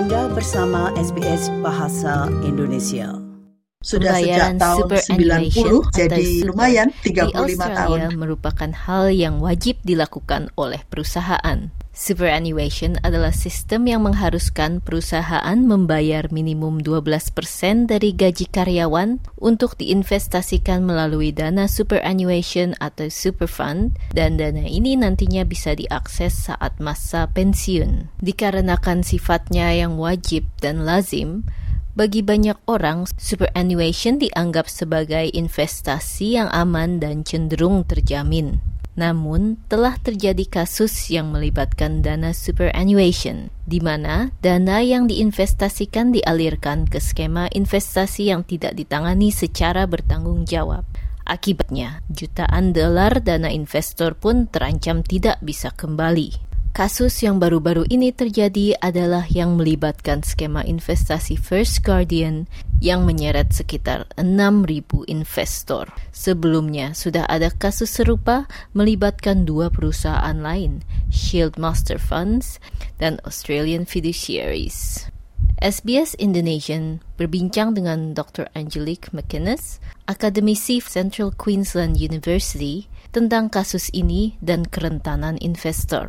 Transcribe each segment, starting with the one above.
Anda bersama SBS Bahasa Indonesia. Sudah sejak tahun 90, jadi lumayan 35 tahun. Di Australia merupakan hal yang wajib dilakukan oleh perusahaan. Superannuation adalah sistem yang mengharuskan perusahaan membayar minimum 12% dari gaji karyawan untuk diinvestasikan melalui dana superannuation atau superfund, dan dana ini nantinya bisa diakses saat masa pensiun. Dikarenakan sifatnya yang wajib dan lazim, bagi banyak orang, superannuation dianggap sebagai investasi yang aman dan cenderung terjamin. Namun, telah terjadi kasus yang melibatkan dana superannuation, di mana dana yang diinvestasikan dialirkan ke skema investasi yang tidak ditangani secara bertanggung jawab. Akibatnya, jutaan dolar dana investor pun terancam tidak bisa kembali. Kasus yang baru-baru ini terjadi adalah yang melibatkan skema investasi First Guardian yang menyeret sekitar 6.000 investor. Sebelumnya, sudah ada kasus serupa melibatkan dua perusahaan lain, Shield Master Funds dan Australian Fiduciaries. SBS Indonesian berbincang dengan Dr. Angelique McInnes, akademisi Central Queensland University, tentang kasus ini dan kerentanan investor,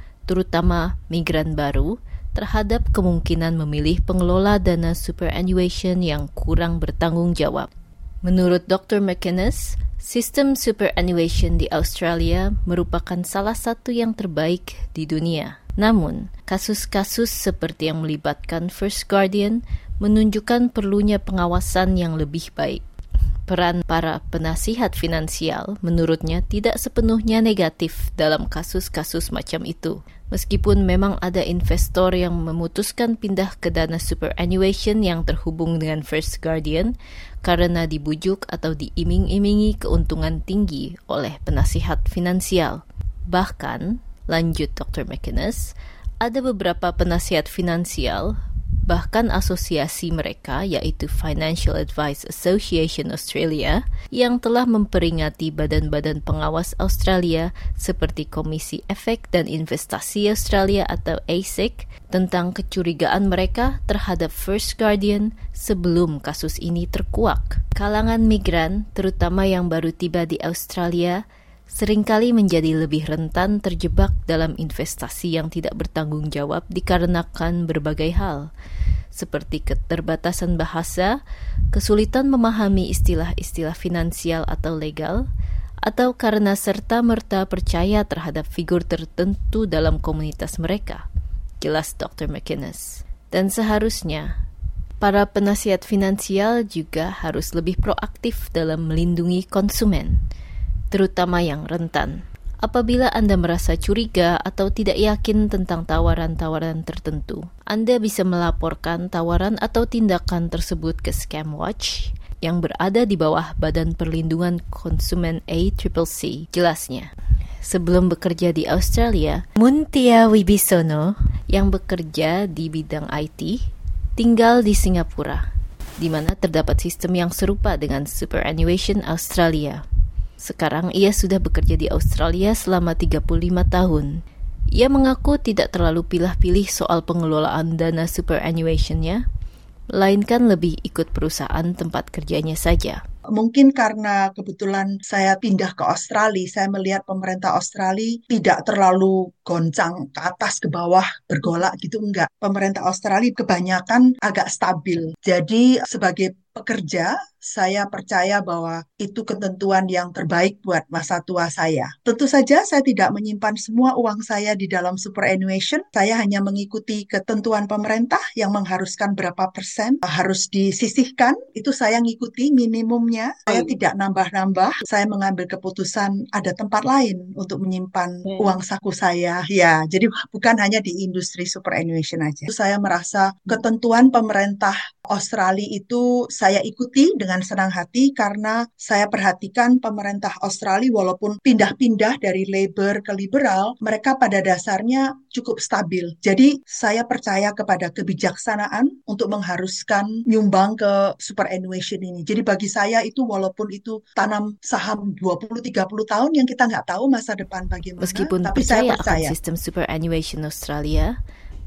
terutama migran baru, terhadap kemungkinan memilih pengelola dana superannuation yang kurang bertanggung jawab. Menurut Dr. McInnes, sistem superannuation di Australia merupakan salah satu yang terbaik di dunia. Namun, kasus-kasus seperti yang melibatkan First Guardian menunjukkan perlunya pengawasan yang lebih baik. Peran para penasihat finansial menurutnya tidak sepenuhnya negatif dalam kasus-kasus macam itu. Meskipun memang ada investor yang memutuskan pindah ke dana superannuation yang terhubung dengan First Guardian karena dibujuk atau diiming-imingi keuntungan tinggi oleh penasihat finansial. Bahkan, lanjut Dr. McInnes, ada beberapa penasihat finansial, bahkan asosiasi mereka, yaitu Financial Advice Association Australia, yang telah memperingati badan-badan pengawas Australia seperti Komisi Efek dan Investasi Australia atau ASIC tentang kecurigaan mereka terhadap First Guardian sebelum kasus ini terkuak. Kalangan migran, terutama yang baru tiba di Australia, seringkali menjadi lebih rentan terjebak dalam investasi yang tidak bertanggung jawab dikarenakan berbagai hal, seperti keterbatasan bahasa, kesulitan memahami istilah-istilah finansial atau legal, atau karena serta-merta percaya terhadap figur tertentu dalam komunitas mereka. Jelas Dr. McInnes. Dan seharusnya, para penasihat finansial juga harus lebih proaktif dalam melindungi konsumen, terutama yang rentan. Apabila Anda merasa curiga atau tidak yakin tentang tawaran-tawaran tertentu, Anda bisa melaporkan tawaran atau tindakan tersebut ke Scamwatch yang berada di bawah Badan Perlindungan Konsumen ACCC. Jelasnya, sebelum bekerja di Australia, Muntia Wibisono yang bekerja di bidang IT tinggal di Singapura, di mana terdapat sistem yang serupa dengan superannuation Australia. Sekarang ia sudah bekerja di Australia selama 35 tahun. Ia mengaku tidak terlalu pilih-pilih soal pengelolaan dana superannuation-nya, melainkan lebih ikut perusahaan tempat kerjanya saja. Mungkin karena kebetulan saya pindah ke Australia, saya melihat pemerintah Australia tidak terlalu goncang ke atas ke bawah bergolak gitu, enggak. Pemerintah Australia kebanyakan agak stabil. Jadi sebagai pekerja, saya percaya bahwa itu ketentuan yang terbaik buat masa tua saya. Tentu saja saya tidak menyimpan semua uang saya di dalam superannuation. Saya hanya mengikuti ketentuan pemerintah yang mengharuskan berapa persen harus disisihkan. Itu saya ngikuti minimumnya. Saya tidak nambah-nambah. Saya mengambil keputusan ada tempat lain untuk menyimpan uang saku saya. Ya, jadi bukan hanya di industri superannuation aja. Saya merasa ketentuan pemerintah Australia itu saya ikuti dengan senang hati karena saya perhatikan pemerintah Australia walaupun pindah-pindah dari Labour ke liberal, mereka pada dasarnya cukup stabil. Jadi saya percaya kepada kebijaksanaan untuk mengharuskan nyumbang ke superannuation ini. Jadi bagi saya itu walaupun itu tanam saham 20-30 tahun yang kita nggak tahu masa depan bagaimana. Meskipun tapi saya percaya akan sistem superannuation Australia,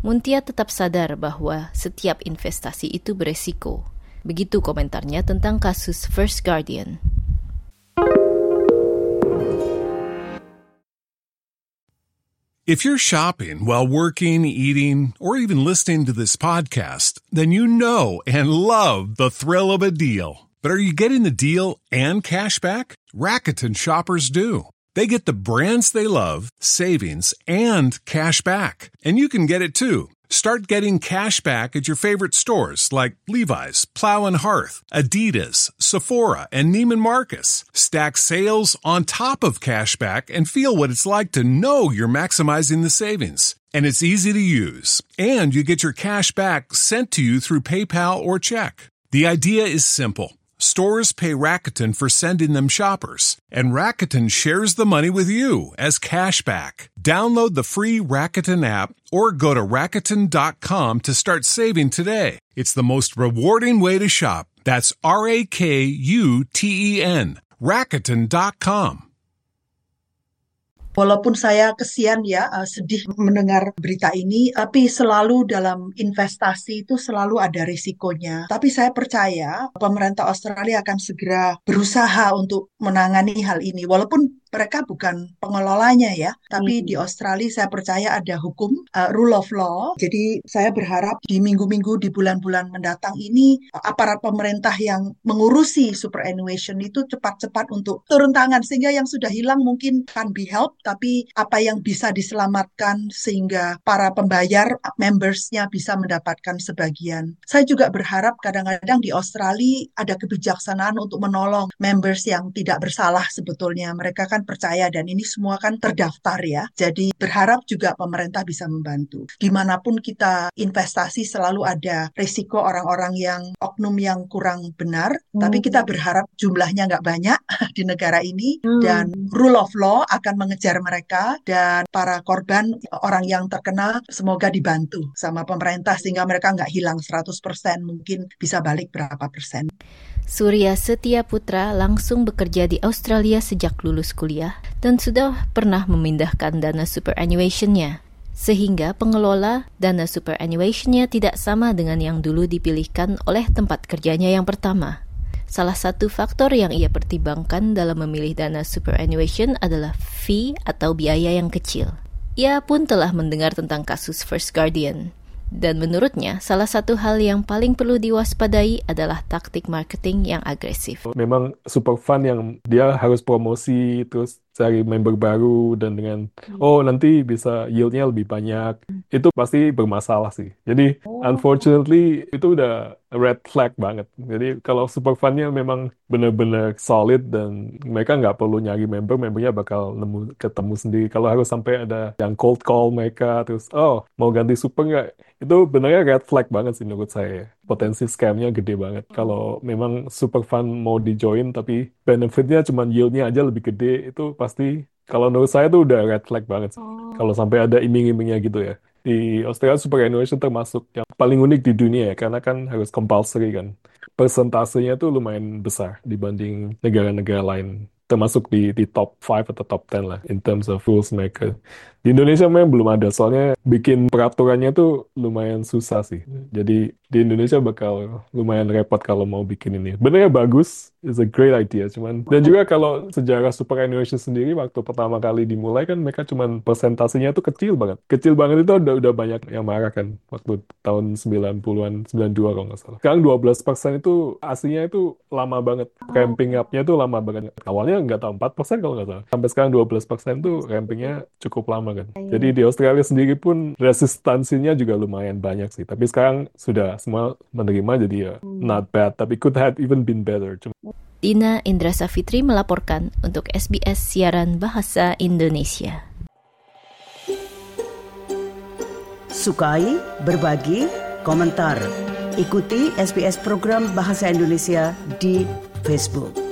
Muntia tetap sadar bahwa setiap investasi itu beresiko. Begitu komentarnya tentang kasus First Guardian. If you're shopping while working, eating, or even listening to this podcast, then you know and love the thrill of a deal. But are you getting the deal and cash back? Rakuten shoppers do. They get the brands they love, savings, and cash back. And you can get it too. Start getting cash back at your favorite stores like Levi's, Plow and Hearth, Adidas, Sephora, and Neiman Marcus. Stack sales on top of cash back and feel what it's like to know you're maximizing the savings. And it's easy to use. And you get your cash back sent to you through PayPal or check. The idea is simple. Stores pay Rakuten for sending them shoppers, and Rakuten shares the money with you as cashback. Download the free Rakuten app or go to Rakuten.com to start saving today. It's the most rewarding way to shop. That's RAKUTEN. Rakuten.com. Walaupun saya kesian ya, sedih mendengar berita ini, tapi selalu dalam investasi itu selalu ada risikonya. Tapi saya percaya pemerintah Australia akan segera berusaha untuk menangani hal ini. Walaupun mereka bukan pengelolanya ya, tapi di Australia saya percaya ada hukum, rule of law. Jadi saya berharap di minggu-minggu, di bulan-bulan mendatang ini, aparat pemerintah yang mengurusi superannuation itu cepat-cepat untuk turun tangan, sehingga yang sudah hilang mungkin can be helped, tapi apa yang bisa diselamatkan sehingga para pembayar, membersnya bisa mendapatkan sebagian. Saya juga berharap kadang-kadang di Australia ada kebijaksanaan untuk menolong members yang tidak bersalah sebetulnya. Mereka kan percaya dan ini semua kan terdaftar ya. Jadi berharap juga pemerintah bisa membantu. Dimanapun kita investasi selalu ada risiko orang-orang yang oknum yang kurang benar. Tapi kita berharap jumlahnya nggak banyak di negara ini. Dan rule of law akan mengejar mereka. Dan para korban, orang yang terkena semoga dibantu sama pemerintah sehingga mereka nggak hilang 100%. Mungkin bisa balik berapa persen. Surya Setia Putra langsung bekerja di Australia sejak lulus kuliah dan sudah pernah memindahkan dana superannuation-nya. Sehingga pengelola dana superannuation-nya tidak sama dengan yang dulu dipilihkan oleh tempat kerjanya yang pertama. Salah satu faktor yang ia pertimbangkan dalam memilih dana superannuation adalah fee atau biaya yang kecil. Ia pun telah mendengar tentang kasus First Guardian. Dan menurutnya, salah satu hal yang paling perlu diwaspadai adalah taktik marketing yang agresif. Memang super fun yang dia harus promosi, terus cari member baru, dan dengan, nanti bisa yield-nya lebih banyak. Itu pasti bermasalah sih. Jadi, unfortunately, itu udah red flag banget. Jadi, kalau super fun-nya memang benar-benar solid dan mereka nggak perlu nyari membernya bakal ketemu sendiri. Kalau harus sampai ada yang cold call mereka, terus, mau ganti super nggak? Itu benernya red flag banget sih menurut saya. Potensi scam-nya gede banget. Kalau memang super fun mau di-join, tapi benefit-nya cuma yield-nya aja lebih gede, itu pasti, kalau menurut saya tuh udah red flag banget. Kalau sampai ada iming-imingnya gitu ya. Di Australia, superannuation termasuk yang paling unik di dunia ya, karena kan harus compulsory kan. Persentasenya tuh lumayan besar dibanding negara-negara lain. Termasuk di top 5 atau top 10 lah, in terms of rules mereka. Di Indonesia memang belum ada, soalnya bikin peraturannya tuh lumayan susah sih. Jadi di Indonesia bakal lumayan repot kalau mau bikin ini. Benernya bagus, it's a great idea, cuman. Dan juga kalau sejarah superannuation sendiri, waktu pertama kali dimulai kan mereka cuman persentasenya tuh kecil banget. Kecil banget itu udah banyak yang marah kan, waktu tahun 90-an, 92 kalau nggak salah. Sekarang 12% itu aslinya itu lama banget. Ramping up-nya tuh lama banget. Awalnya nggak tahu 4% kalau nggak salah. Sampai sekarang 12% tuh rampingnya cukup lama kan. Jadi di Australia sendiri pun resistansinya juga lumayan banyak sih. Tapi sekarang sudah semua menerima, jadi ya not bad. Tapi could have even been better. Dina Indra Safitri melaporkan untuk SBS Siaran Bahasa Indonesia. Sukai, berbagi, komentar. Ikuti SBS program Bahasa Indonesia di Facebook.